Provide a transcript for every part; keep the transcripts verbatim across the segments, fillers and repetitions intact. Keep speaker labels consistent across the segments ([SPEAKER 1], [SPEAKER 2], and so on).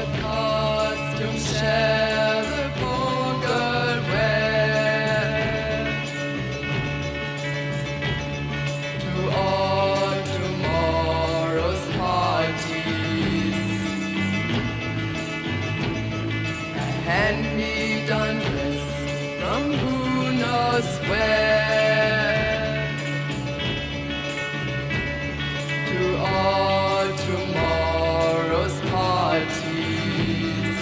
[SPEAKER 1] what costume shall the poor girl wear to all tomorrow's parties? A hand-me-down dress from who knows where to all tomorrow's parties.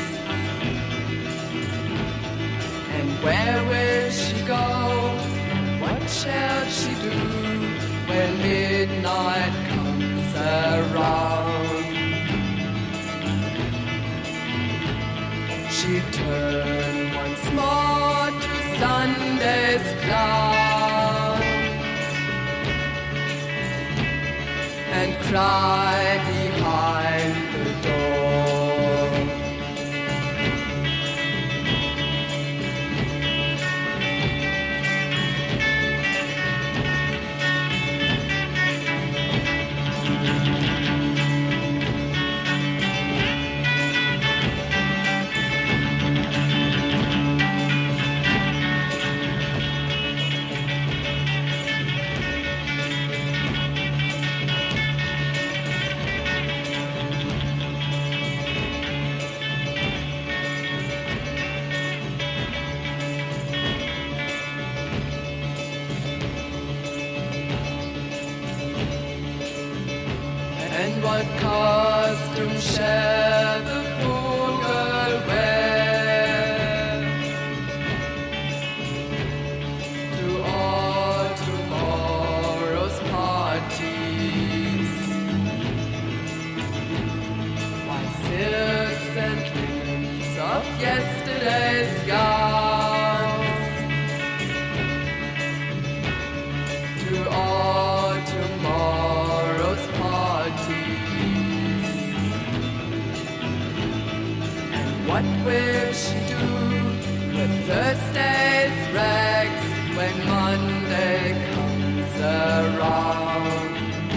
[SPEAKER 1] And where will she go? What shall she do when midnight comes around? She turned once more to Sunday's clown and cry behind the door. And what costume shall the poor girl wear to all tomorrow's parties? Why, silks and linens of yesterday's gowns to all tomorrow's parties. And what will she do with Thursday's rags when Monday comes around?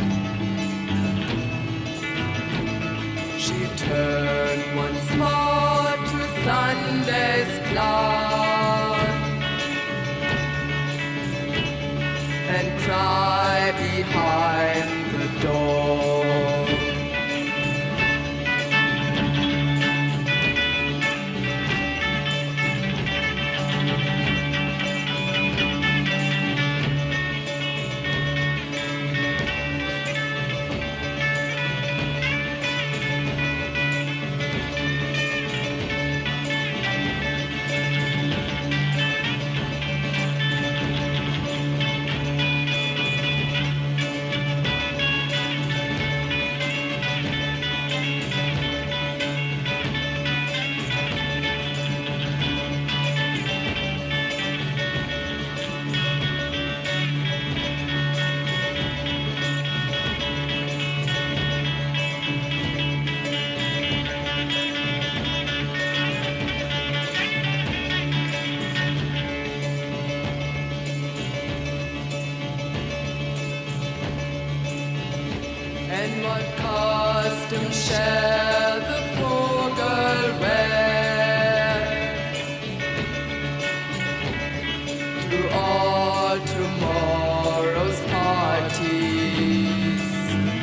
[SPEAKER 1] She turned once more to Sunday's clown and cry behind the door. And what costume shall the poor girl wear to all tomorrow's parties?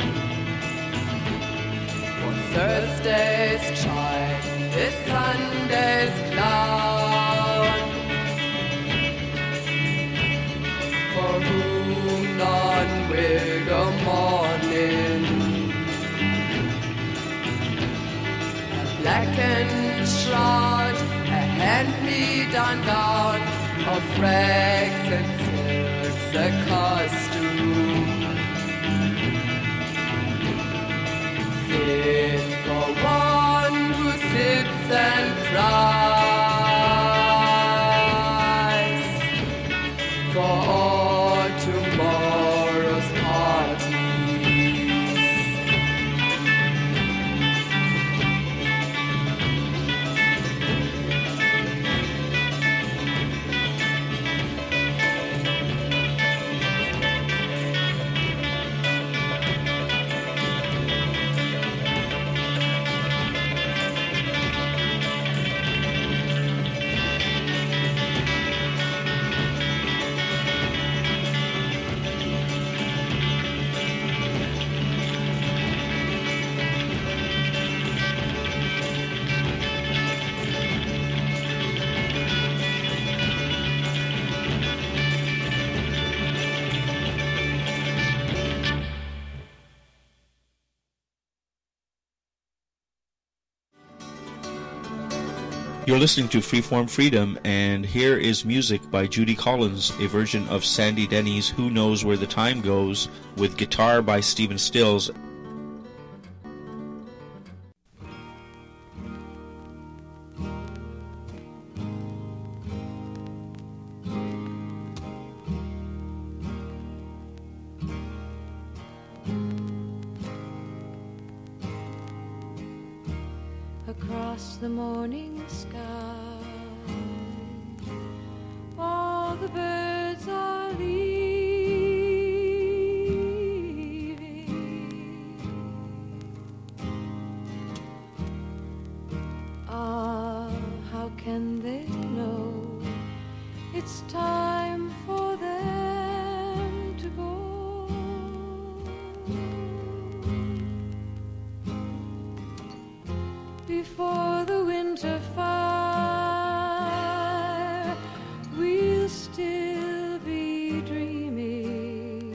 [SPEAKER 1] For Thursday's child is Sunday's clown, for whom none will go mourning. A blackened shroud, a hand-me-down gown of rags and silks, a costume fit for one who sits and cries for all tomorrow's parties.
[SPEAKER 2] You're listening to Freeform Freedom, and here is music by Judy Collins, a version of Sandy Denny's Who Knows Where the Time Goes, with guitar by Stephen Stills.
[SPEAKER 3] Across the morning sky, all the birds are leaving. Ah, how can they know it's time for them to go? Before the winter fire, we'll still be dreaming.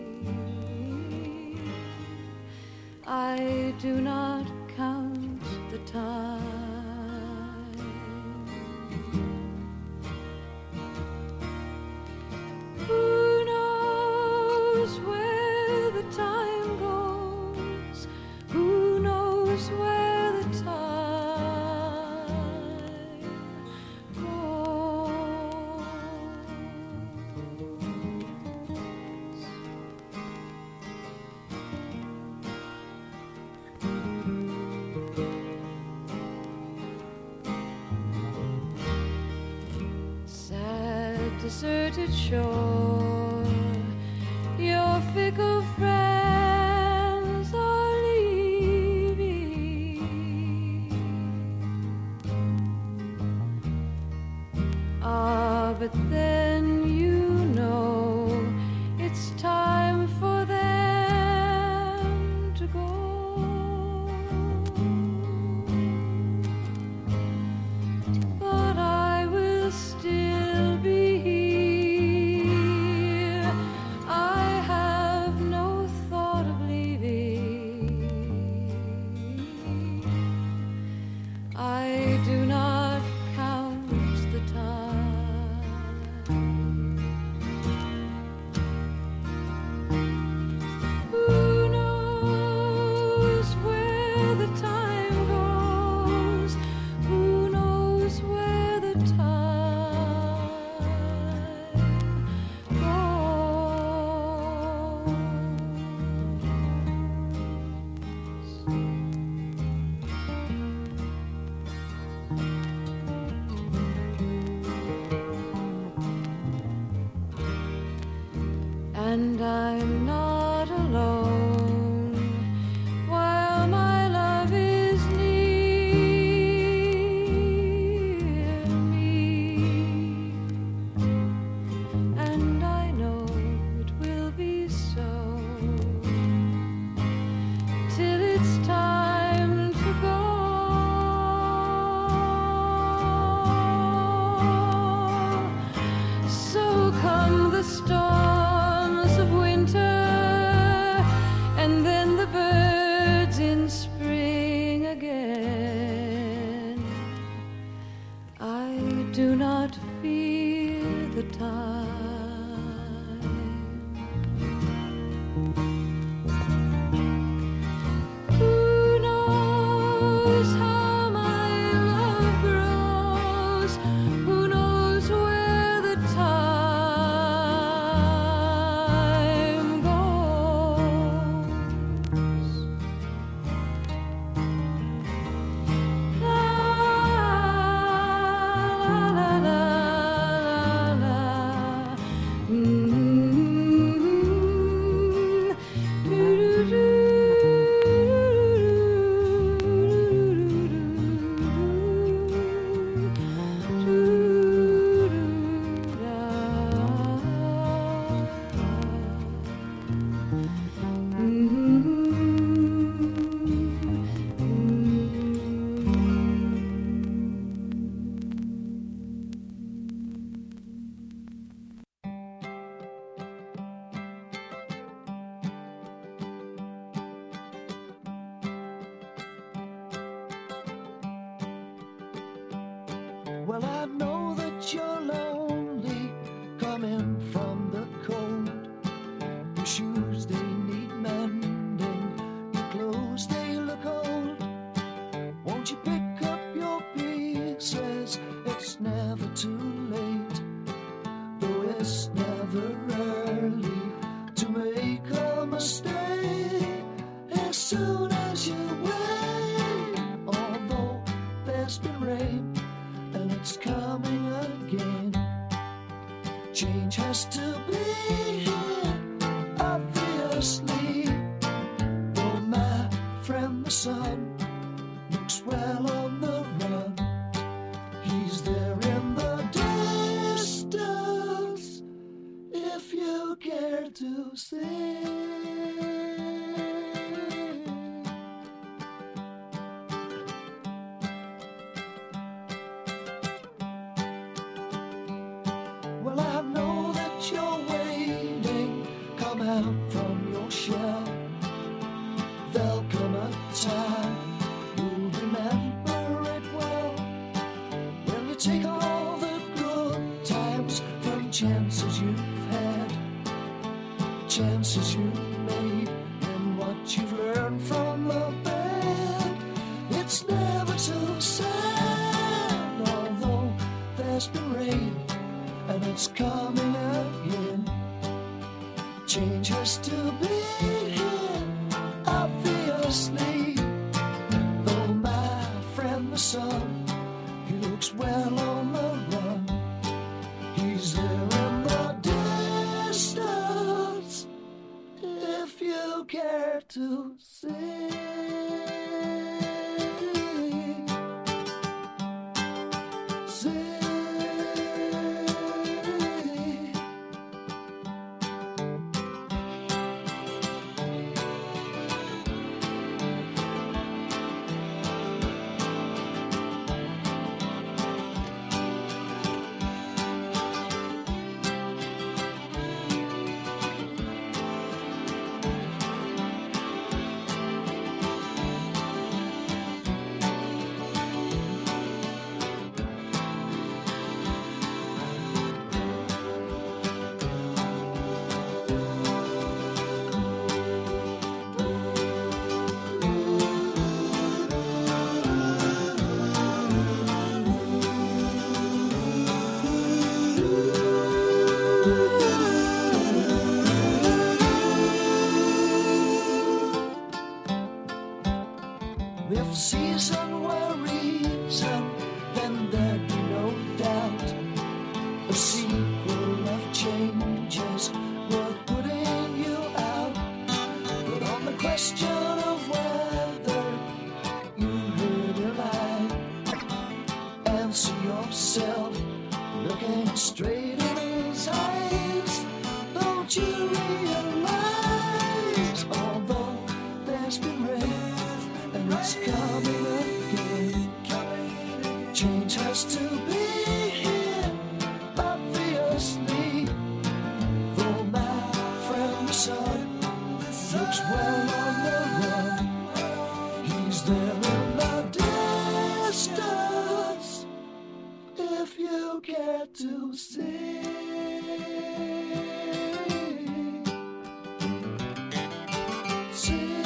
[SPEAKER 3] I do not count the time. Who knows where the time goes? Who knows where the time deserted shore, your fickle friends are leaving. Ah, but then you know it's time for them to go. But I will still be here. And I'm not alone while my love is near me. And I know it will be so till it's time to go. So come the storm, winter
[SPEAKER 4] Well, I know that you're lonely, coming from the cold. Your shoes, they need mending, your clothes, they look old. Won't you pick up your pieces? It's never too late, though it's never early to make a mistake. As soon as you wait, although there's been rain and it's coming again, change has to be here, obviously. Oh, my friend the sun looks well on the run. He's there in the distance, if you care to see. Well, I know that you're waiting, come out from your shell. There'll come a time, you'll remember it well, when you take all the good times from chances you've had, chances you've made, and what you've learned from the bad. It's never too sad, although there's been rain and it's coming again. Change has to be here, obviously. Though my friend the sun, he looks well on the run. He's there in the distance, if you care to see. See. If season were reason, then there'd be no doubt a sequel of changes worth putting you out. But on the question of whether you really lie, answer yourself, looking straight in his eyes. Don't you realize, although there's been rain and it's coming again, change has to be here, obviously. Though my friend the sun looks well on the run, he's there in the distance, if you care to see. See.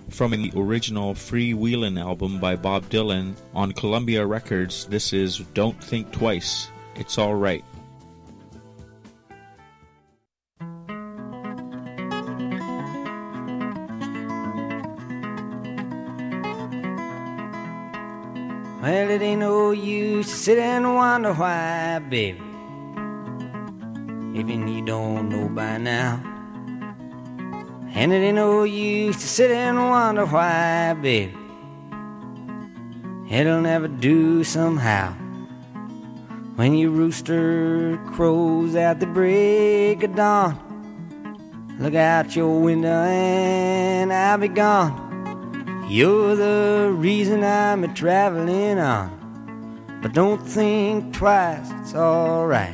[SPEAKER 2] From the original Freewheelin' album by Bob Dylan on Columbia Records, this is Don't Think Twice, It's All Right.
[SPEAKER 5] Well, it ain't no use to sit and wonder why, baby, even you don't know by now. And it ain't no use to sit and wonder why, baby, it'll never do somehow. When your rooster crows at the break of dawn, look out your window and I'll be gone. You're the reason I'm a traveling on, but don't think twice, it's alright.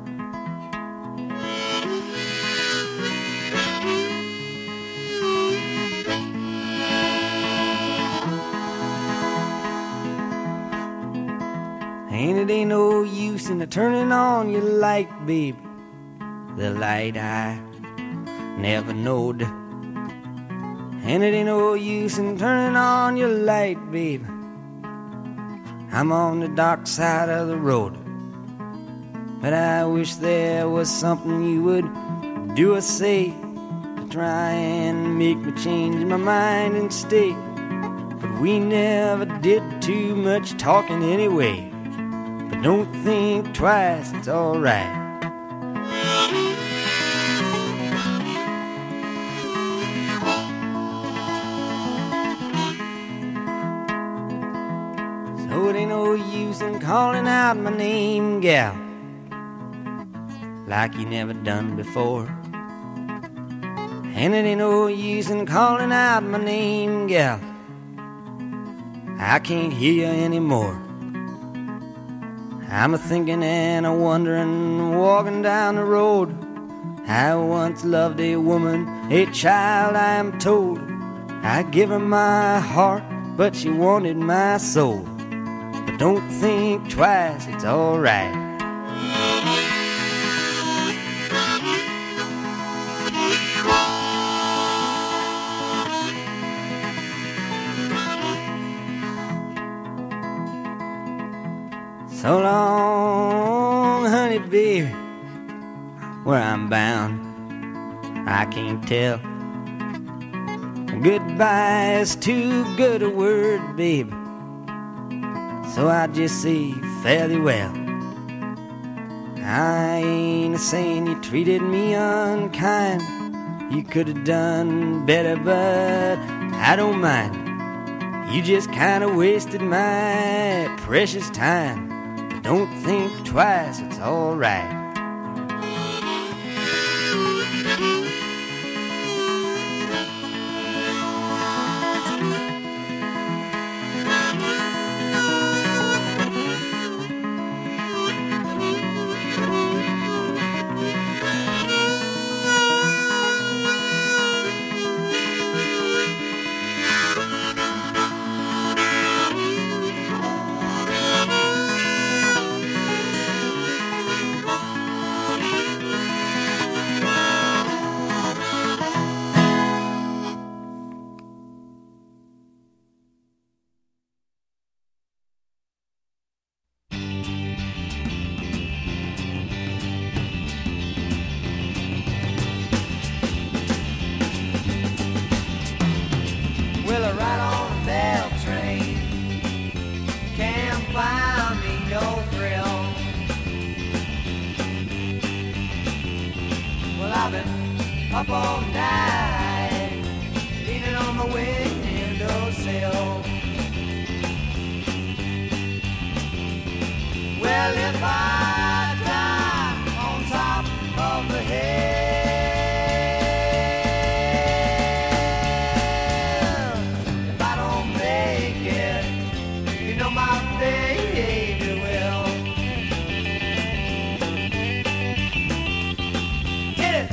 [SPEAKER 5] And it ain't no use in turning on your light, baby, the light I never knowed. And it ain't no use in turning on your light, baby, I'm on the dark side of the road. But I wish there was something you would do or say to try and make me change my mind and stay. But we never did too much talking anyway. But don't think twice, it's alright. So it ain't no use in calling out my name, gal, like you never done before. And it ain't no use in calling out my name, gal, I can't hear you anymore. I'm a-thinking and a-wondering, walking down the road. I once loved a woman, a child I am told. I give her my heart, but she wanted my soul. But don't think twice, it's alright. So long, honey, baby, where I'm bound, I can't tell. Goodbye is too good a word, baby, so I just say fare thee well. I ain't a-saying you treated me unkind, you could have done better, but I don't mind. You just kind of wasted my precious time. Don't think twice, it's alright.
[SPEAKER 4] Up all night, leaning on the windowsill. Well, if I die on top of the hill, if I don't make it, you know my baby will. Hit it!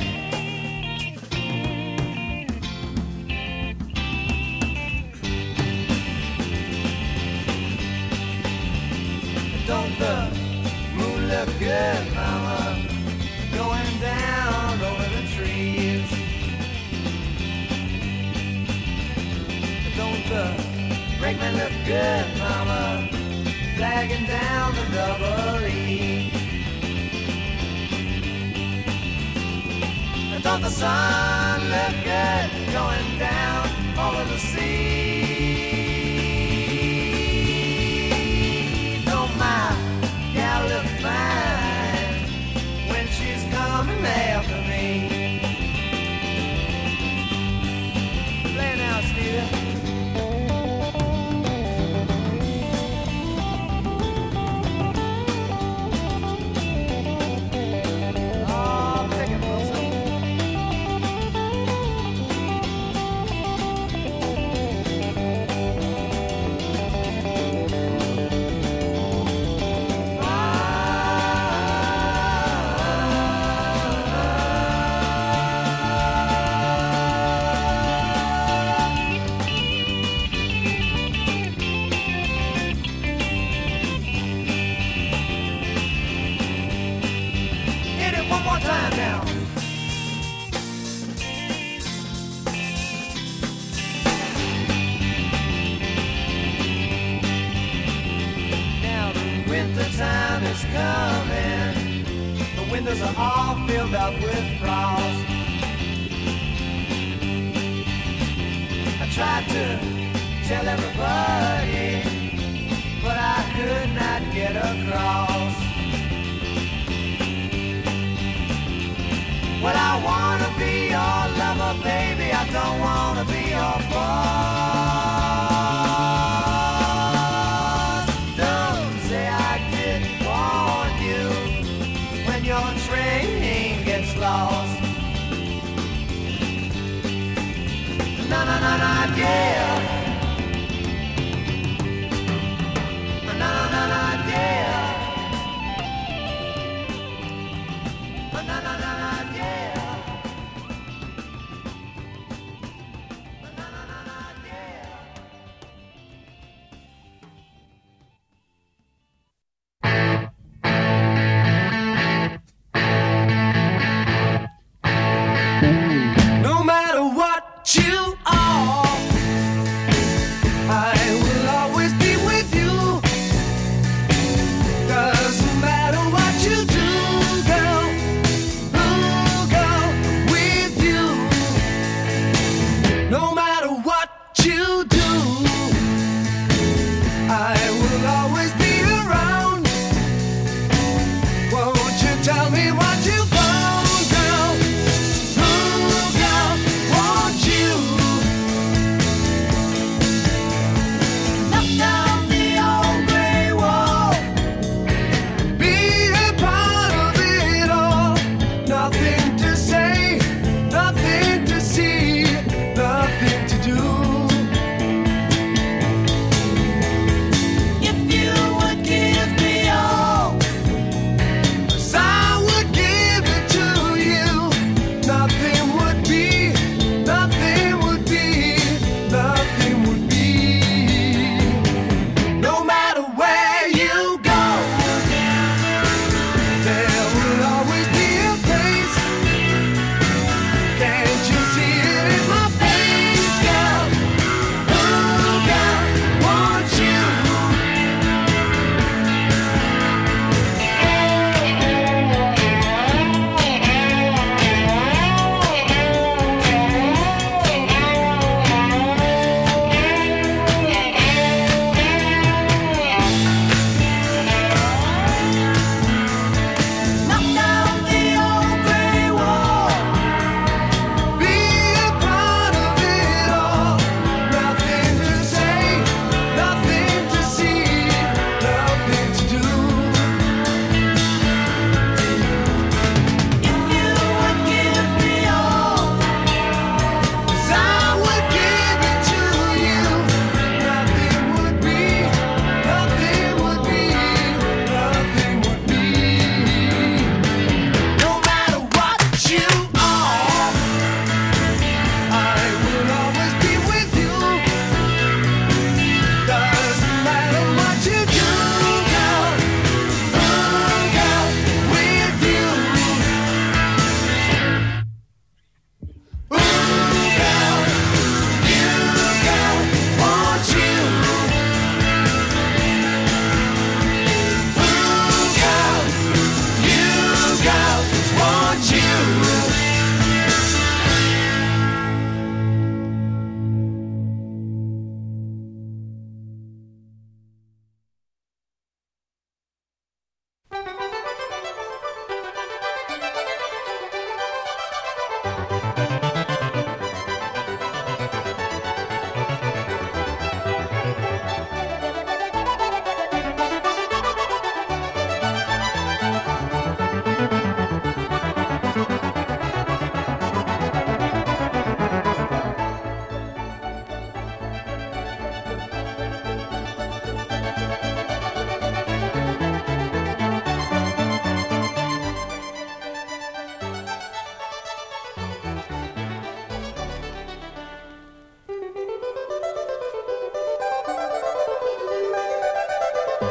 [SPEAKER 4] Don't the moon look good, mama, going down over the trees? the brakeman look good, mama, flagging down the double E. And don't the sun look good going down over the sea? Don't my gal look fine when she's coming after me? Play now, Stevie. Windows are all filled up with frost. I tried to tell everybody, but I could not get across. Well, I wanna be your lover, baby, I don't wanna be your boss. Don't say I didn't warn you when your train gets lost. Na na na na, yeah. Na na na na, yeah. Na na na na, yeah. Na na na na, yeah. No matter what you are, I will always be with you. Doesn't matter what you do, girl, ooh, girl, with you. No matter what you do, I will always be around. Won't you tell me what you found, girl? Ooh, girl, won't you knock down the old gray wall? Be a part of it all. Nothing to say, nothing to see, nothing to do.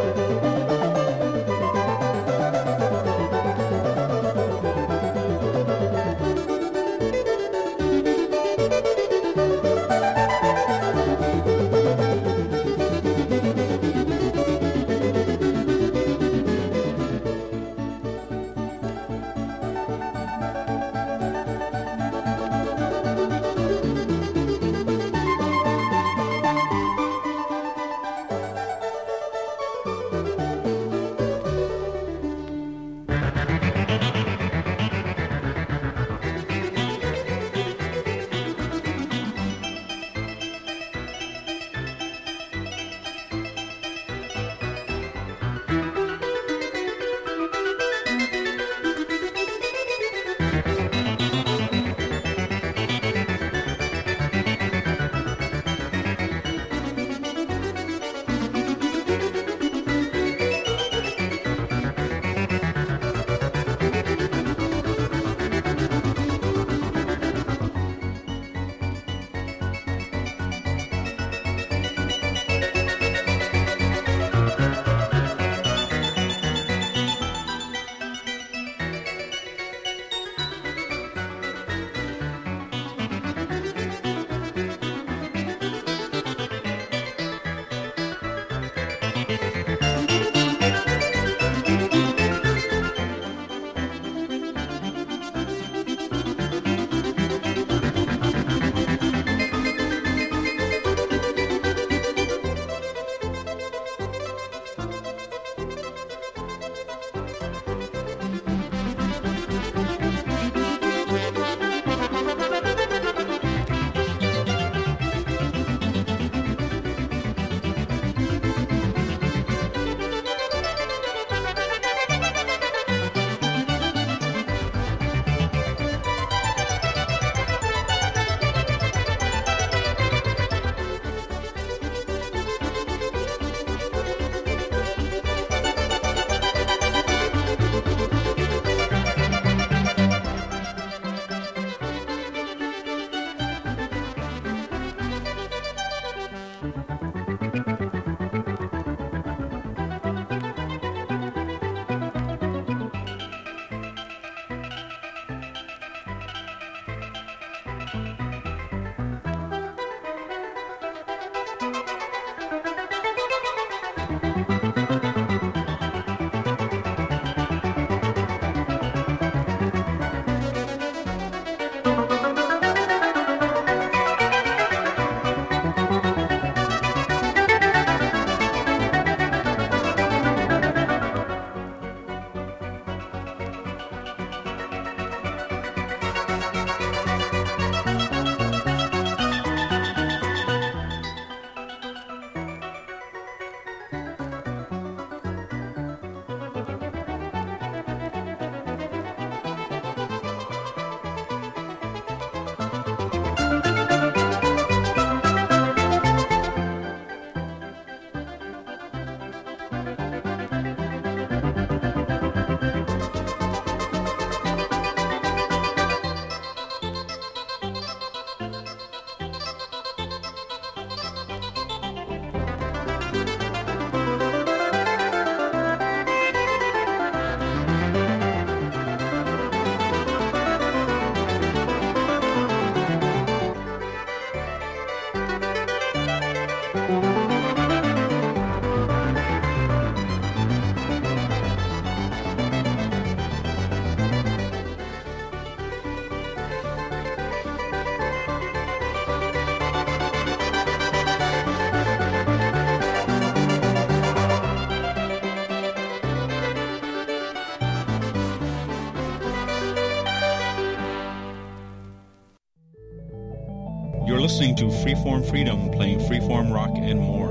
[SPEAKER 2] You're listening to Freeform Freedom, playing freeform rock and more.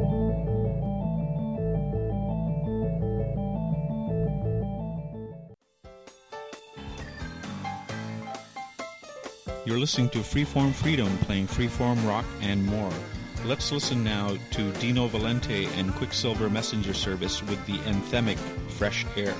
[SPEAKER 2] You're listening to Freeform Freedom, playing freeform rock and more. Let's listen now to Dino Valente and Quicksilver Messenger Service with the anthemic Fresh Air.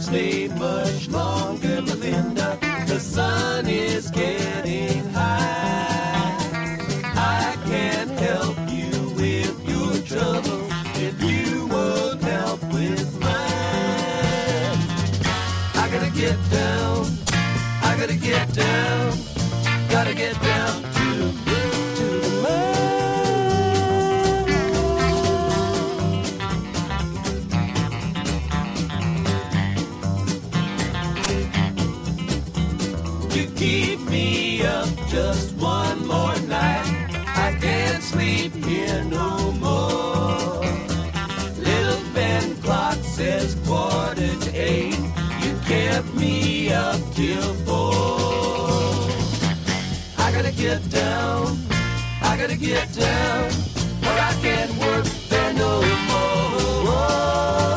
[SPEAKER 4] stay much longer, Melinda. The sun is getting high. I can't help you with your trouble if you won't help with mine. I gotta get down, I gotta get down, gotta get down to, to the mine. You keep me up just one more night. I can't sleep here no more. Little Ben clock says quarter to eight. You kept me up till four. I gotta get down, I gotta get down, or I can't work there no more.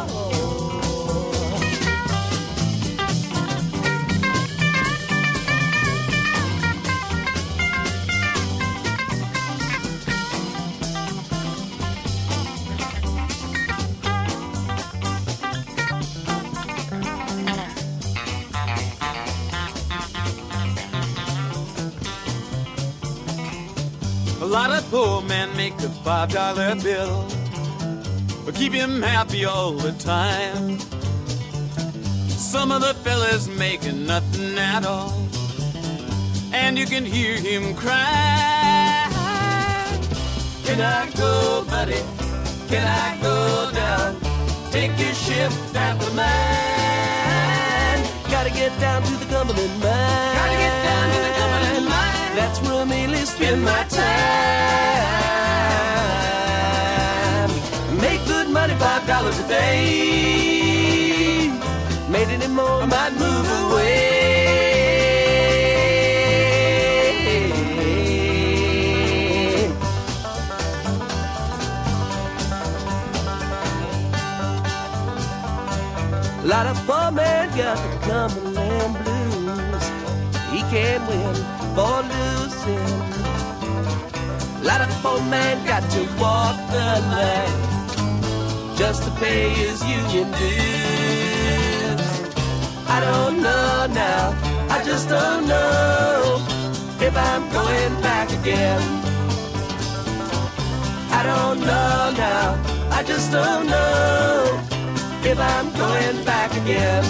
[SPEAKER 6] A lot of poor men make a five dollar bill, but keep him happy all the time. Some of the fellas making nothing at all, and you can hear him cry.
[SPEAKER 4] Can I go, buddy? Can I go down? Take your shift after mine. Gotta get down to the Cumberland mine. Gotta get down to the Cumberland mine. That's where I mainly spend my time. Make good money, five dollars a day. Made any more, I might move away. A lot of poor men got the Cumberland blues. He can't win for losing. A lot of poor men got to walk the night just to pay his union dues. I don't know now, I just don't know if I'm going back again. I don't know now, I just don't know if I'm going back again.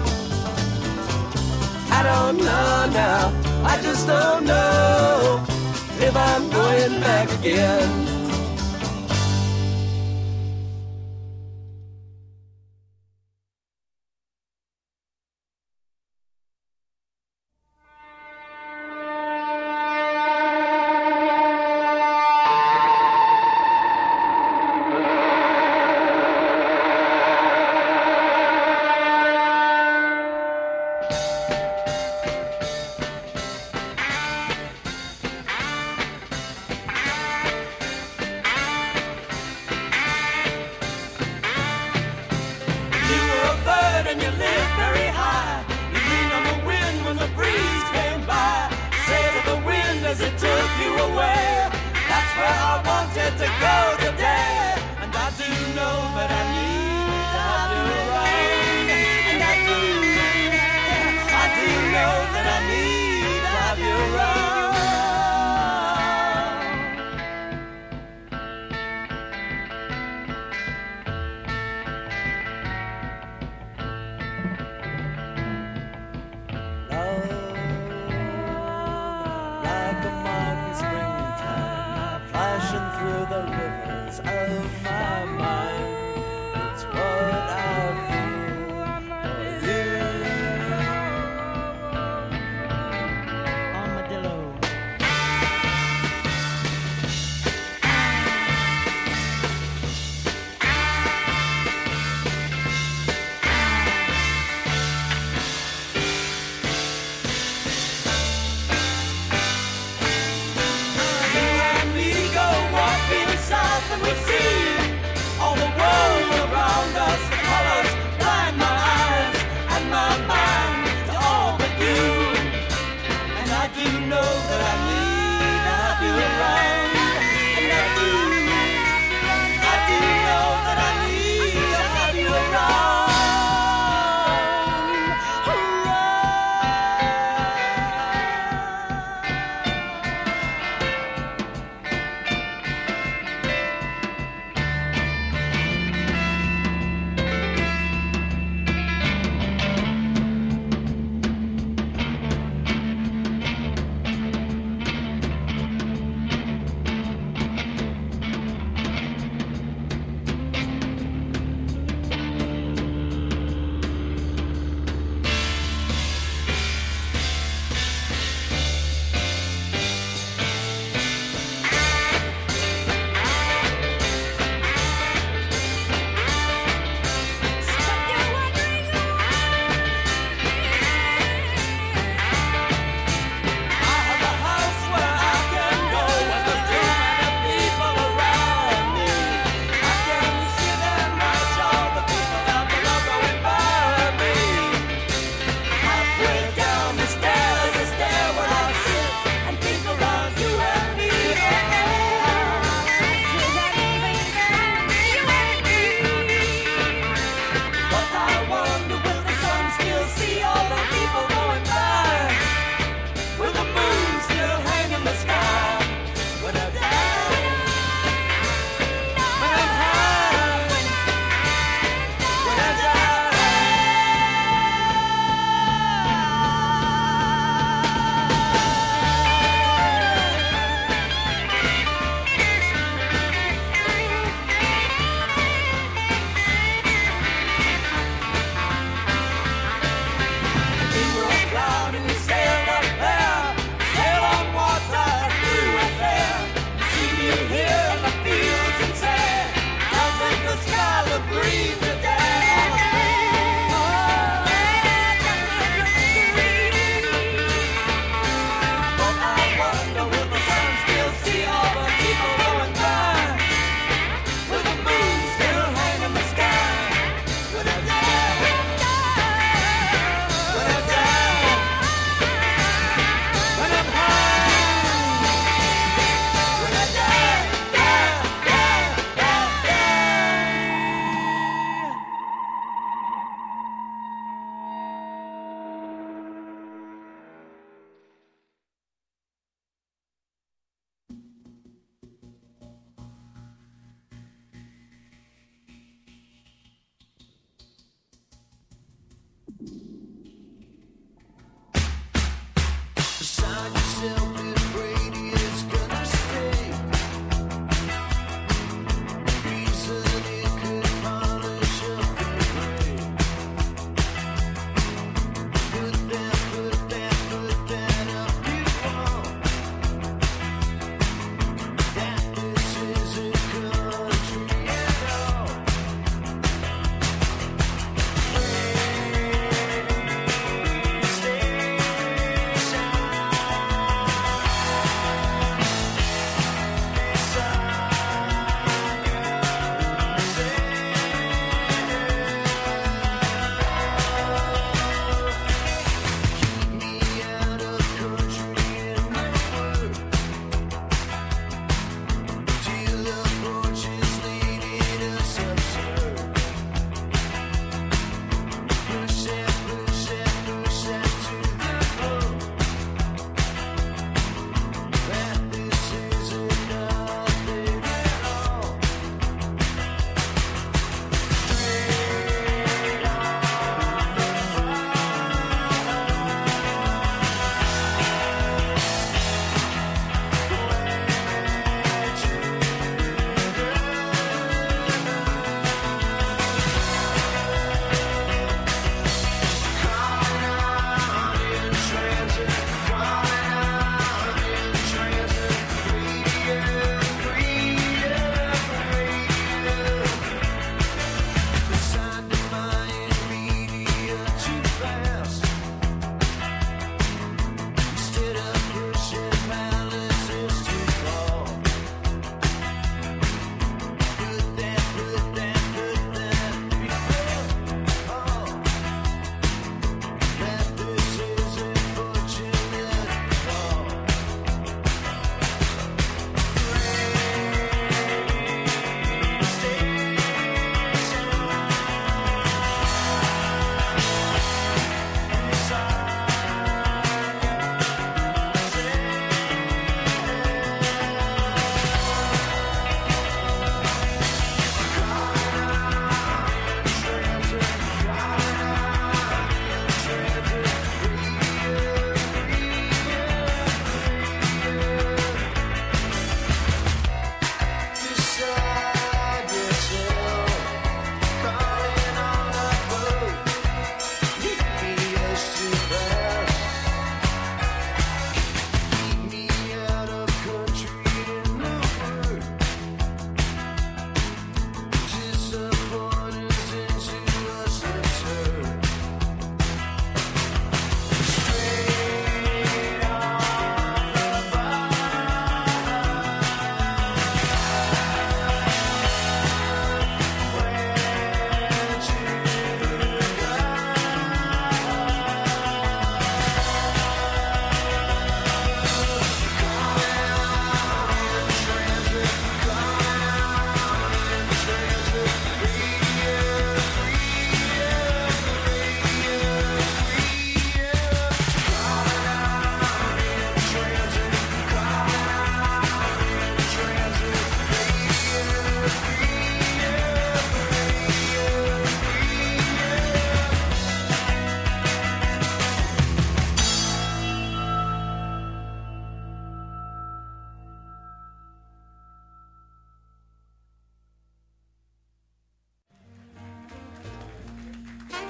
[SPEAKER 4] I don't know now, I just don't know if I'm going back again.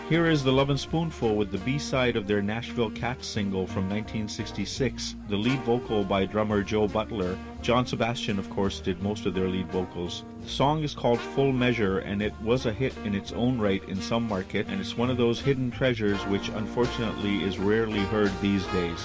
[SPEAKER 2] Here is the Lovin' Spoonful with the B-side of their Nashville Cats single from nineteen sixty-six, the lead vocal by drummer Joe Butler. John Sebastian, of course, did most of their lead vocals. The song is called Full Measure, and it was a hit in its own right in some market, and it's one of those hidden treasures which unfortunately is rarely heard these days.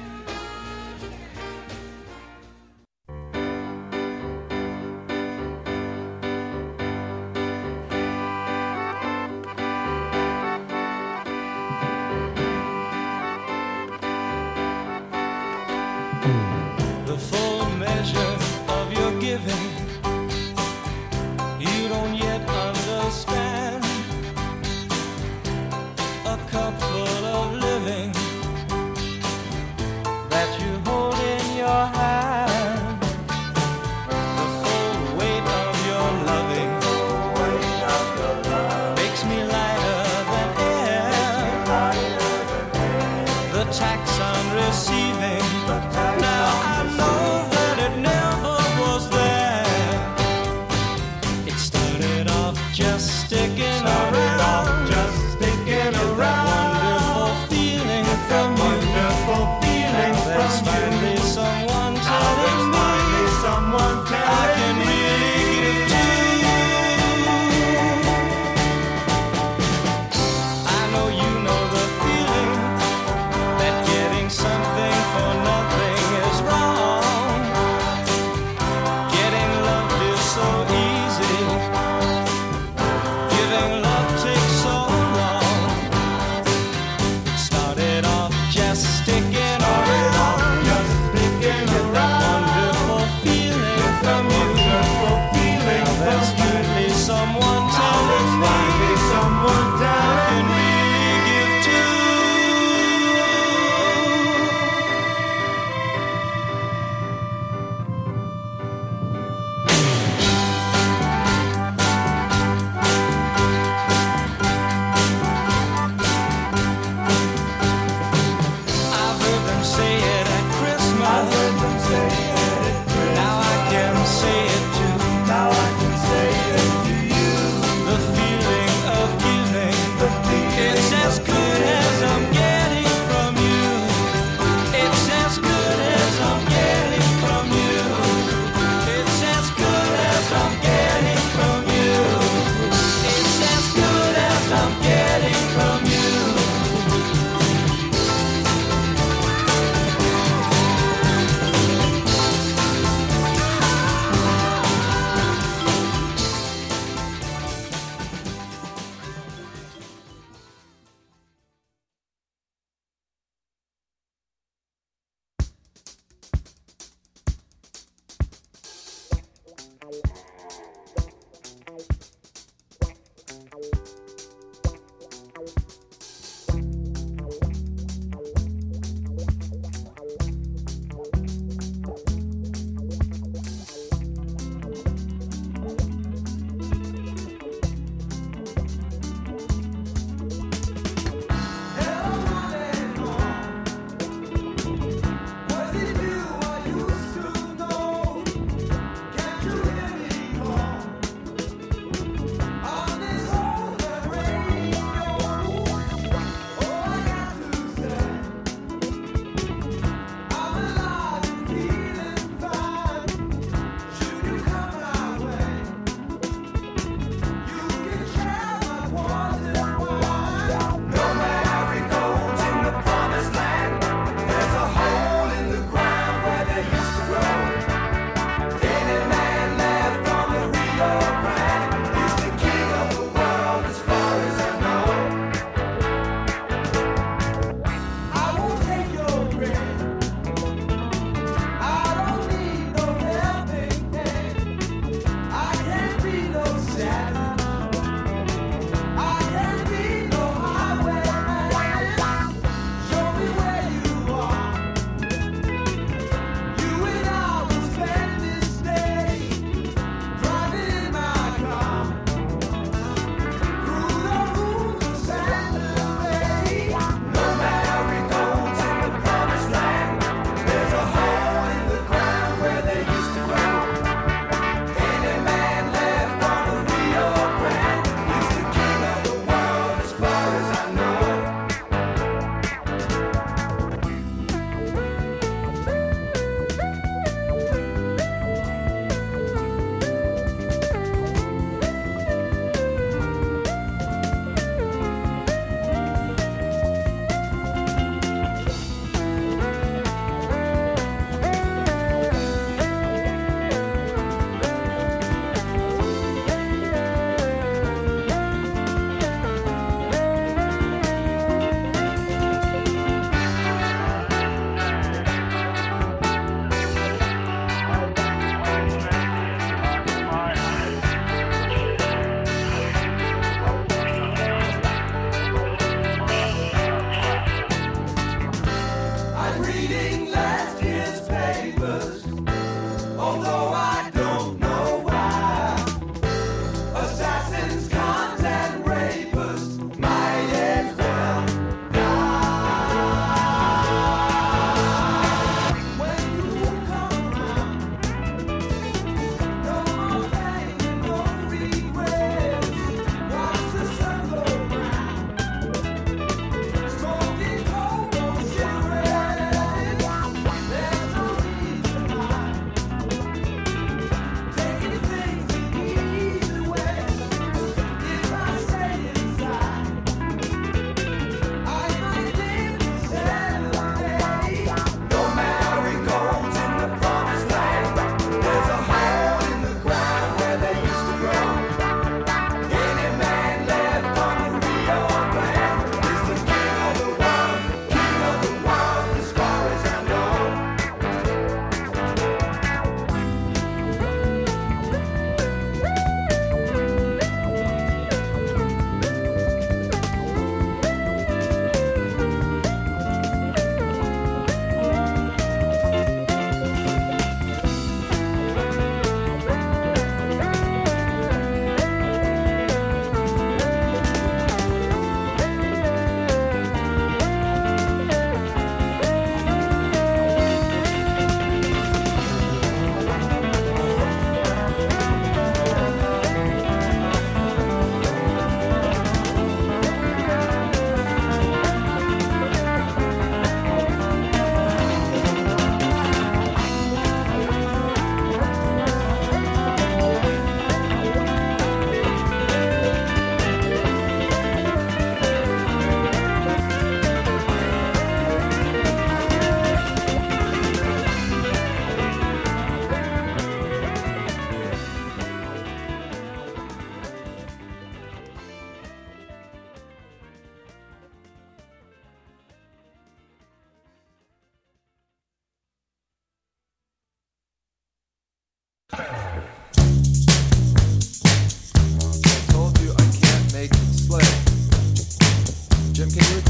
[SPEAKER 7] The full measure of your giving, you don't yet understand. A cup full of living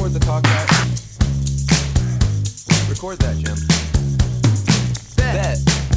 [SPEAKER 8] record the talk back? Record that, Jim. Bet.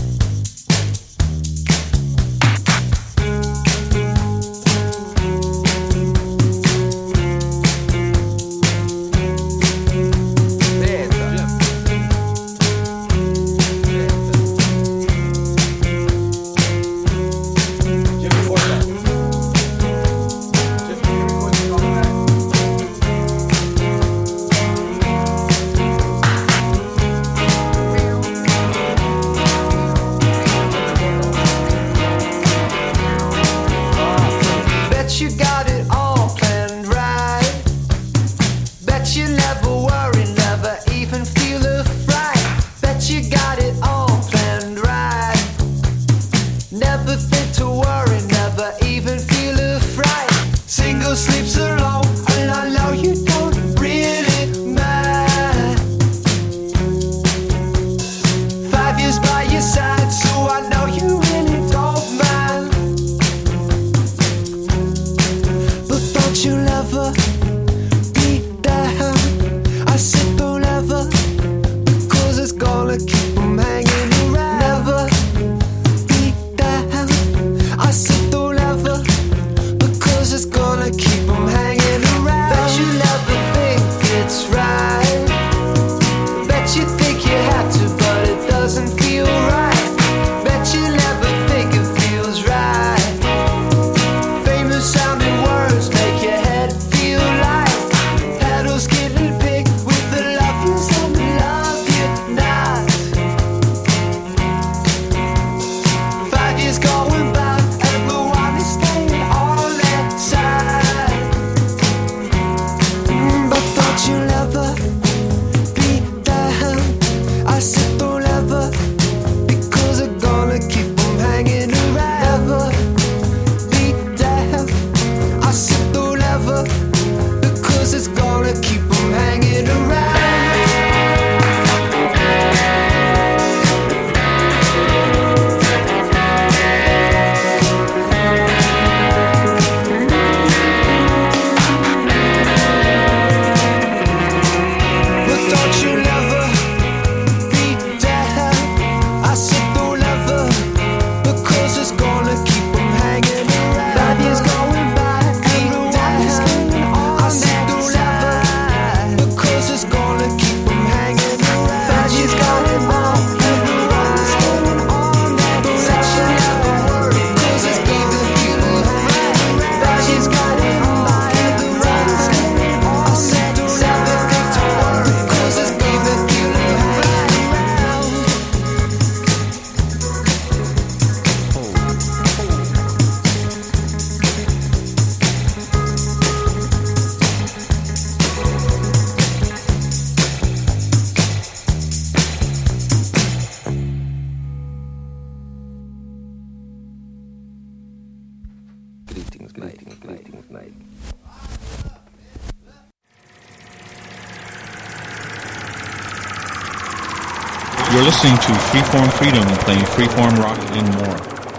[SPEAKER 2] You're listening to Freeform Freedom, playing freeform rock and more.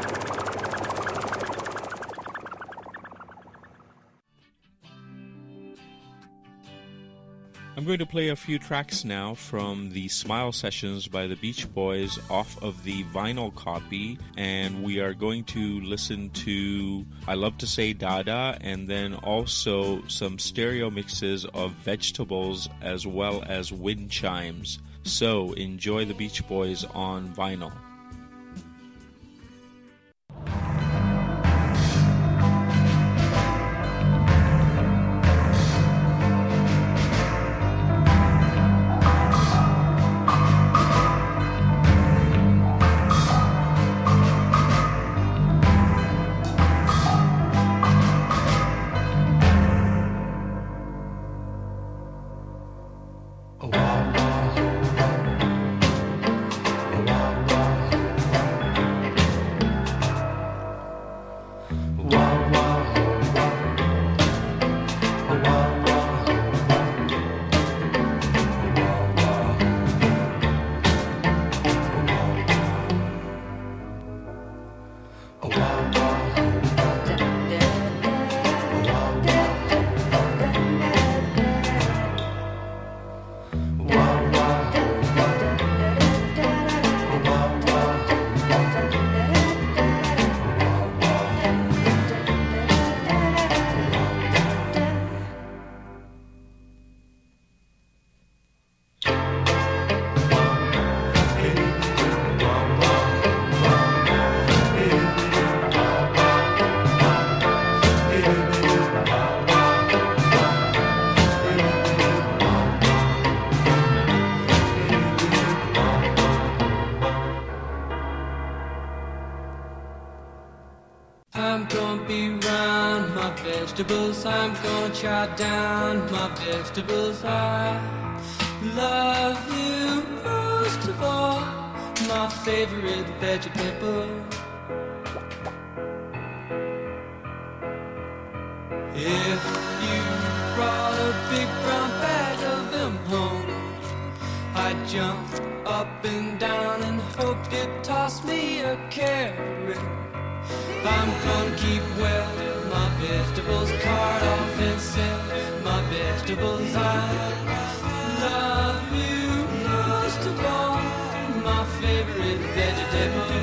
[SPEAKER 2] I'm going to play a few tracks now from the Smile Sessions by the Beach Boys off of the vinyl copy, and we are going to listen to I Love to Say Dada, and then also some stereo mixes of Vegetables as well as wind chimes. So enjoy the Beach Boys on vinyl.
[SPEAKER 7] Oh, wow, wow. Oh, wow, wow. vegetables, I'm gonna chop down my vegetables. I love you most of all, my favorite vegetable. If you brought a big brown bag of them home, I'd jump up and down and hope you'd toss me a carrot. I'm gonna keep well my vegetables, cart off and sell my vegetables. I love you most of all, my favorite vegetable.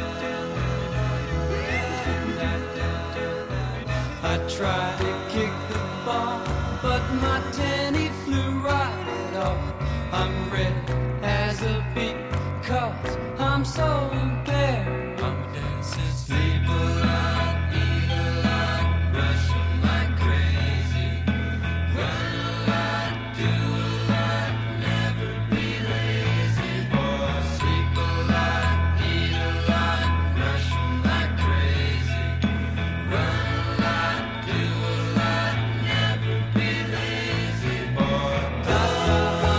[SPEAKER 7] I tried to kick the ball, but my tenny flew right off. I'm red as a beet, cause I'm so impaired. I'm dancing, sleep a lot, eat a lot, rush like crazy, run a lot, do a lot, never be lazy. Oh, sleep a lot, eat a lot, rush like crazy, run a lot, do a lot, never be lazy. Oh, da da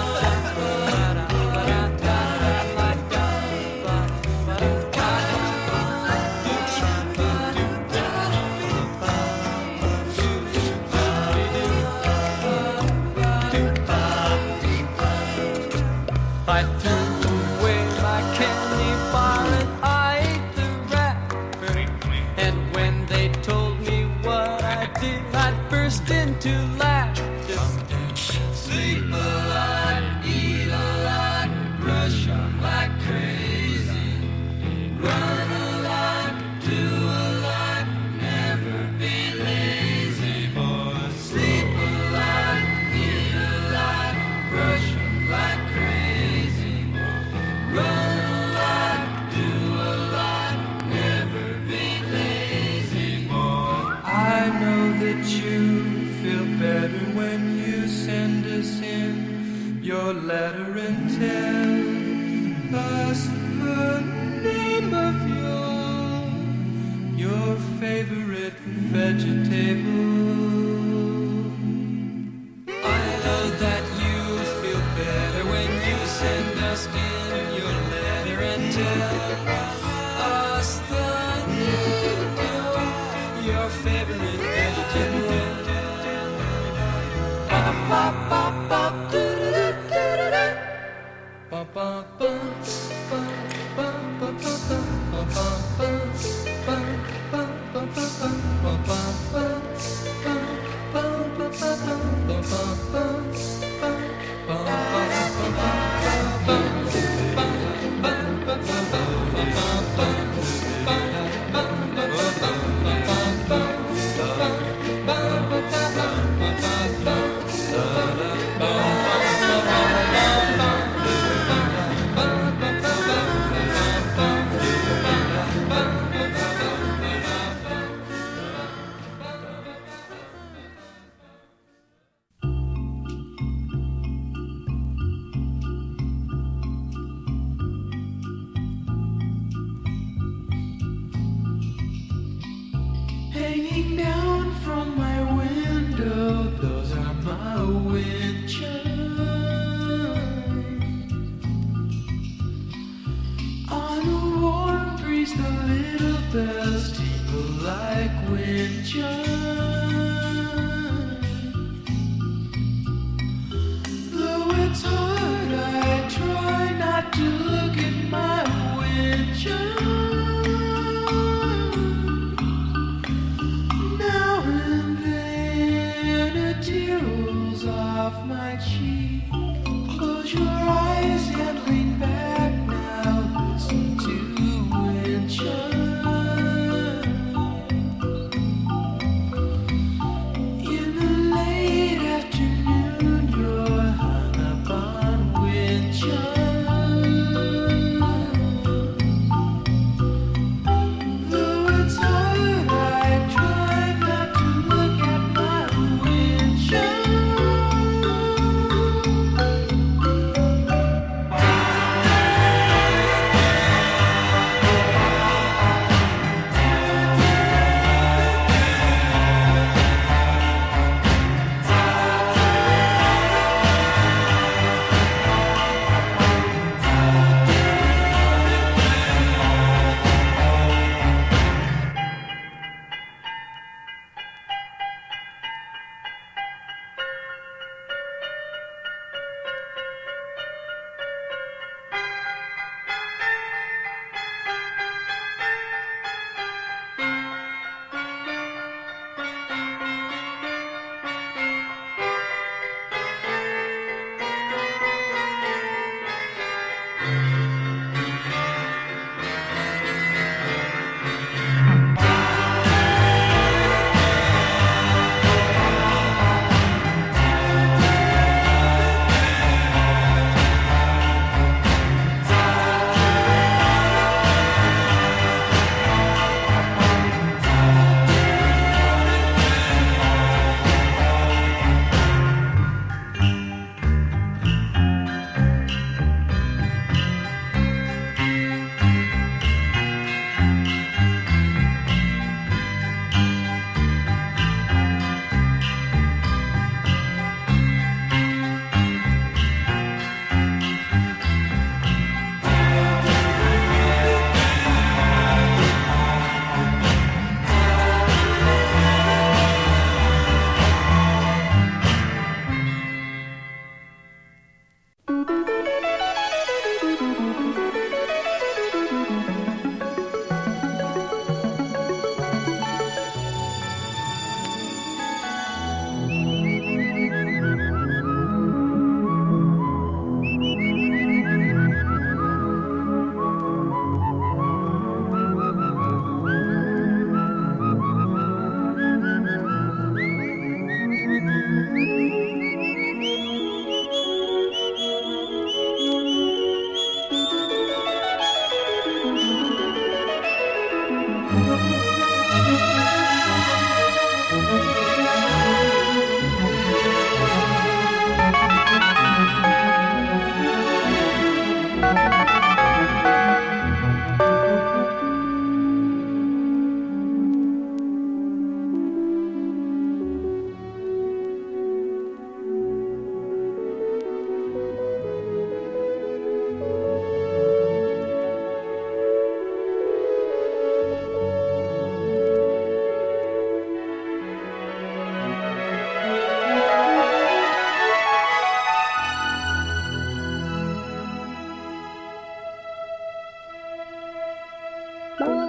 [SPEAKER 7] I threw away my candy bar and I ate the wrapper. And when they told me what I did, I burst into laughter. Sleep a lot, eat a lot, rush on like crazy, run a lot, do a lot, never be lazy. Boy, sleep a lot, eat a lot, rush on like crazy, run a lot, do a lot, never be lazy. Boy, I know that you feel better when you send us in your letter and tell us the name of your your favorite vegetable. I know that you feel better when you send us in your letter and tell us the name of your, your favorite vegetable. Hanging down from my window, those are my wind chimes. On a warm breeze, the little bells tinkle like wind chimes. Though it's hard, I try not to look at my wind chimes. Off my cheek, close your eyes and lean back now. Listen to wind chimes. In the late afternoon, you're hung up on wind chimes.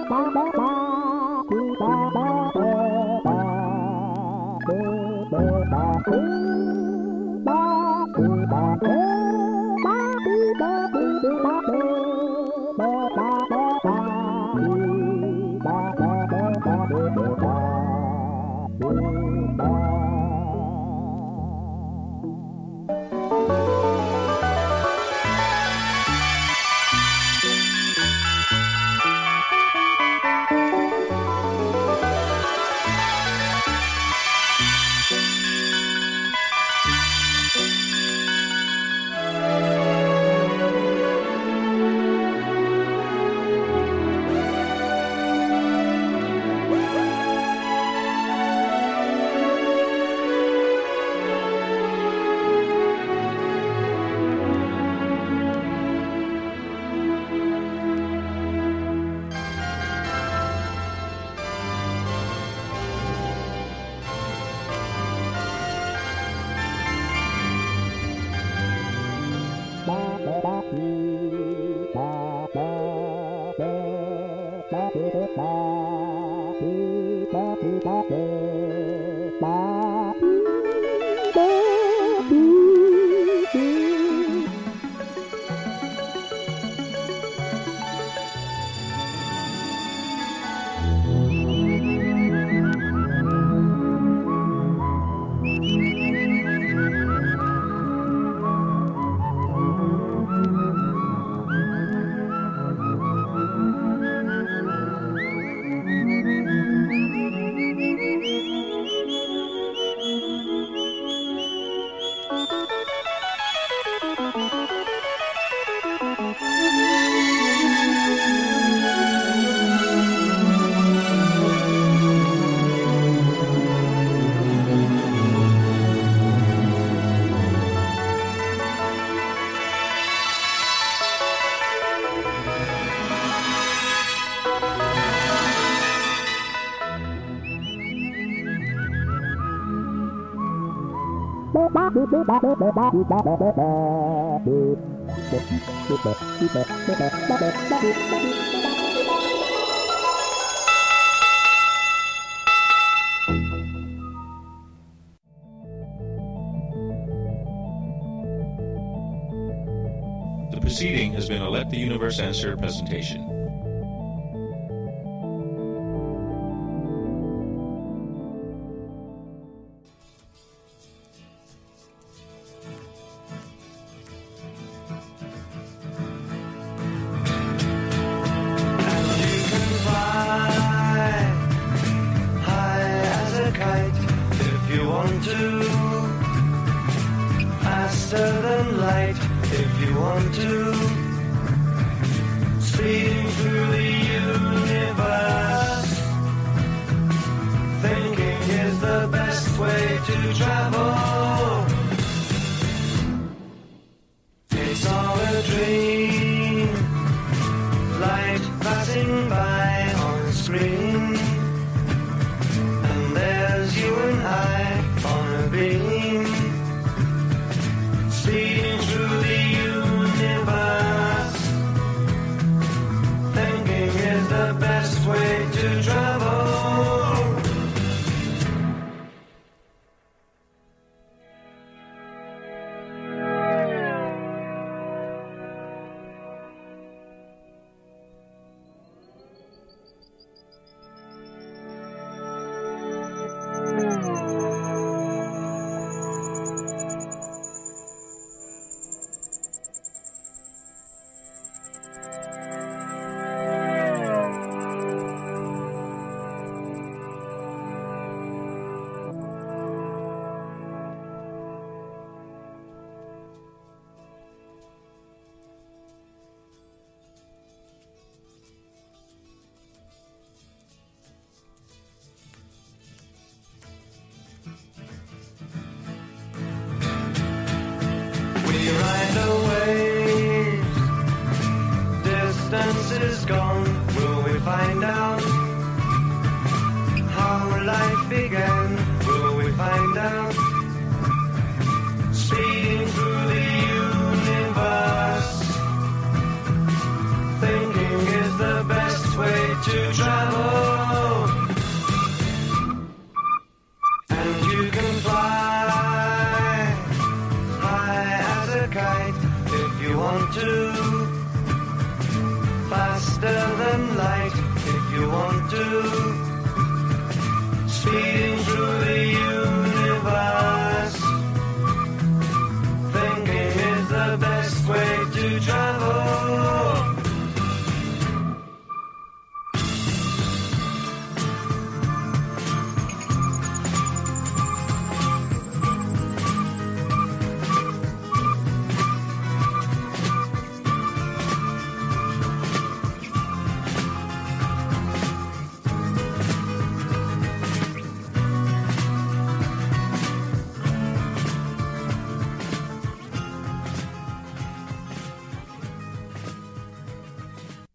[SPEAKER 2] The proceeding has been a Let the Universe Answer presentation.
[SPEAKER 9] Is gone, will we find out how life began? Will we find out? Speeding through the universe, thinking is the best way to travel. kite if you want to. Faster than light if you want to. Speeding through the universe.